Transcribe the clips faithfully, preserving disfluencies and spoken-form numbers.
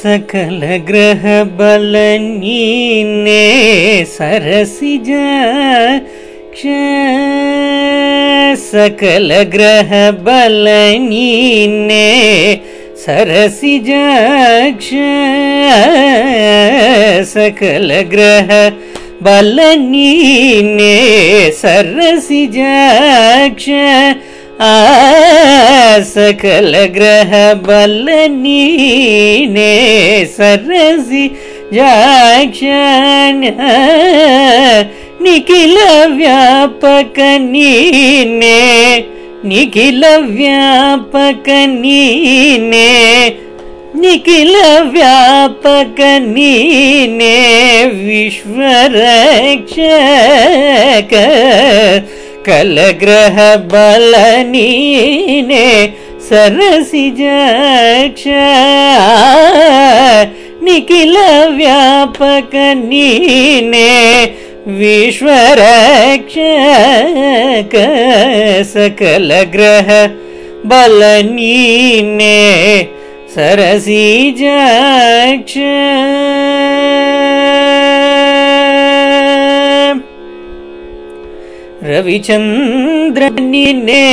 सकल ग्रह बल नीने सरसिज सकल ग्रह बल नीने सरसिज सकल ग्रह बल नीने सरसिज आ सकल ग्रह बल नीने सरसि जाक्षण निखिल व्यापक नीने निखिल व्यापक नीने निखिल व्यापक नीने विश्वरक्षक कल ग्रह बल नीने सरसिज निखिल व्यापक नीने विश्वरक्षक सकल ग्रह बल नीने सरसिज रविचंद्र नीने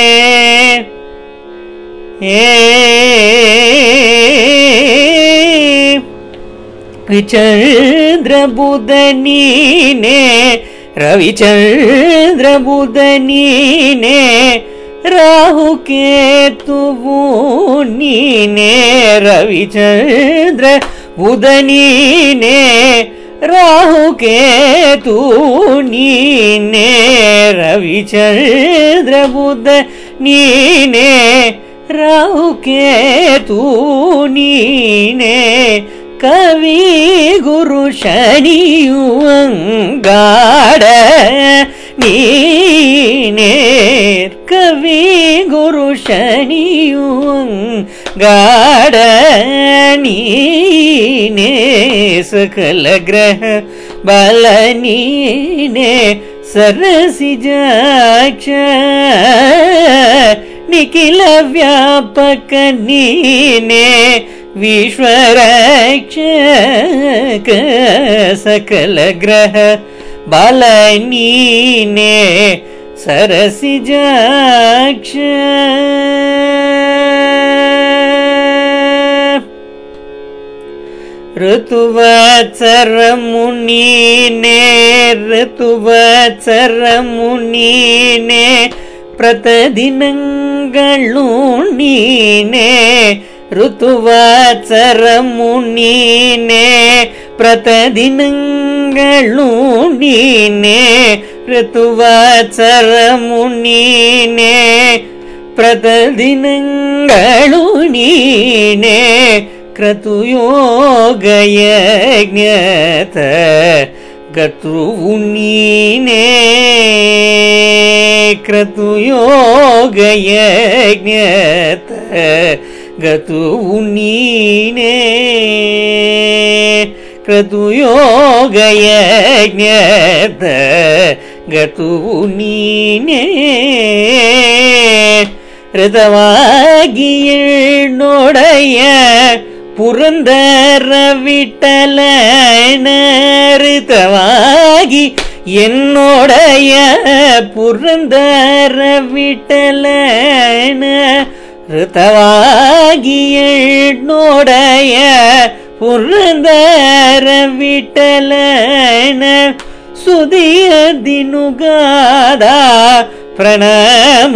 रविचंद्र बुध नीने रविचंद्र बुध नीने राहु केतु नीने रविचंद्र बुध नीने राहु केतु नीने रविचंद्र बुध नीने राहु केतु नीने कवि गुरु शनियु अंगाड़ नीने कवि गुरु शनियु अंगाड़ नीने सकल ग्रह बल नीने सरसिज निखिल व्यापक नीने विश्वरक्षक सकल ग्रह बल नीने सरसिज ऋतुवत्सर मुनीने ऋतुवत्सर मुनीने प्रतिदिनंगळु नीने ऋतुवत्सर मुनीने प्रतिदिनंगळु नीने ऋतुवत्सर मुनीने प्रतिदिनंगळु नीने क्रतुयोग यज्ञत गतृ नीने क्रतुयोग यज्ञत गतु नीने क्रतुयोग यज्ञत गतु नीने ऋतवागि एळ्नोडय पुरंदर विठ्ठलन ऋतवागि एन्नोडय पुरंदर विठ्ठलन ऋतवागि एळ्नोडय पुरंदर विठ्ठलन सुदिय दिनुगाद प्रणम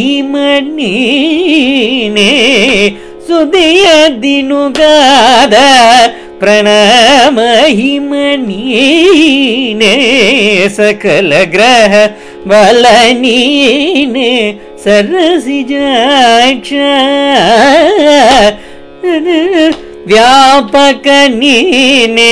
हिमनीने सुदिय दिनुगाद प्रणम हिमनीने सकल ग्रह बल नीने सरसिज व्यापक नीने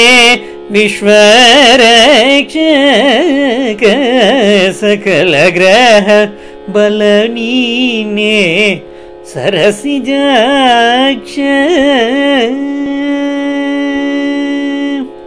विश्वरक्षक सकल ग्रह बल नीने सरसिज